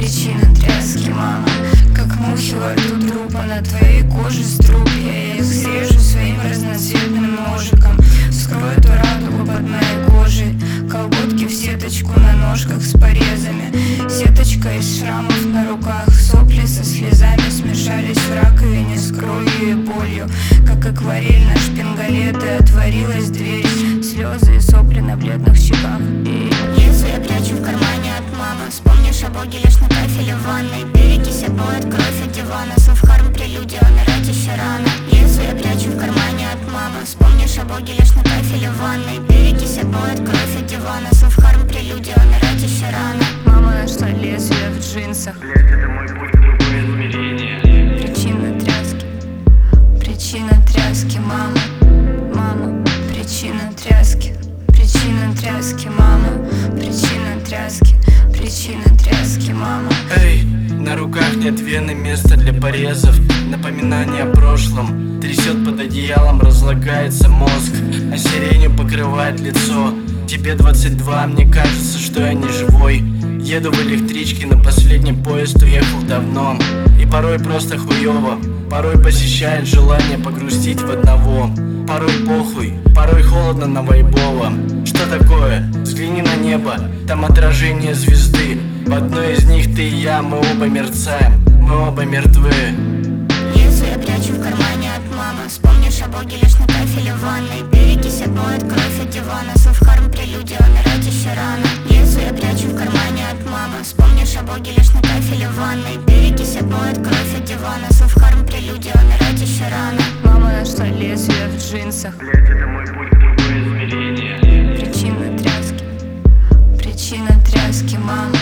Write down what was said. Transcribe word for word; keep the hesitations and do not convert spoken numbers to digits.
причина тряски, мама. Как мухи во рту трупа, на твоей коже струп. Я их срежу своим разноцветным ножиком. Вскрою эту радугу под моей кожей. Колготки в сеточку на ножках с порезами. Сеточка из шрамов на руках. Сопли со слезами смешались в раковине с кровью и болью. Как акварель на шпингалеты отворилась дверь. Слезы и сопли на бледных щеках. Лезу я прячу в кармане от мамы. Вспомнишь о Боге лишь на кафеле в ванной. Перекись обоет кровь от дивана. Совхарм прелюдия, умирать еще рано. Лезу я прячу в кармане от мамы. Вспомнишь о Боге лишь на кафеле в ванной. Перекись обоет кровь от дивана. Совхарм прелюдия, умирать еще рано. Мама нашла лезвие в джинсах. Блять, это мой путь в другое измерение. Причина тряски, причина тряски, мама. Мама, причина тряски, причина тряски, мама. Причина тряски, причина тряски, мама. Эй, на руках нет вены, места для порезов. Напоминание о прошлом. Трясет под одеялом, разлагается мозг, а сиренью покрывает лицо. Тебе двадцать два, мне кажется, что я не живой. Еду в электричке, на последний поезд уехал давно. И порой просто хуёво, порой посещает желание погрустить в одного. Порой похуй, порой холодно на вайбово. Что такое? Взгляни на небо, там отражение звезды. В одной из них ты и я, мы оба мерцаем, мы оба мертвы. Лезу я прячу в кармане от мамы. Вспомнишь о Боге лишь на кафеле в ванной. Перекись обоет кровь от дивана. Совхарм прелюдия, умирать еще рано. Лезу я прячу в кармане от мамы. Вспомнишь о Боге лишь на кафеле в ванной. Перекись обоет кровь от дивана. Совхарм прелюдия, умирать еще рано. Мама нашла лезвие в джинсах. Блять, это мой путь в другое измерение. Причина тряски, причина тряски, мама.